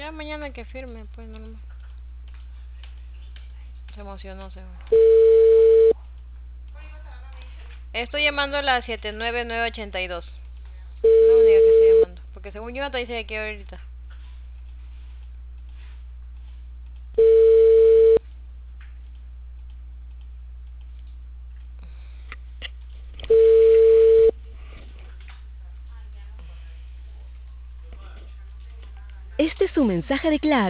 Ya mañana que firme, pues normal. Se emocionó, se va. Estoy llamando a la 79982. La única que estoy llamando. Porque según yo te dice que ahorita. Este es su mensaje de Claro.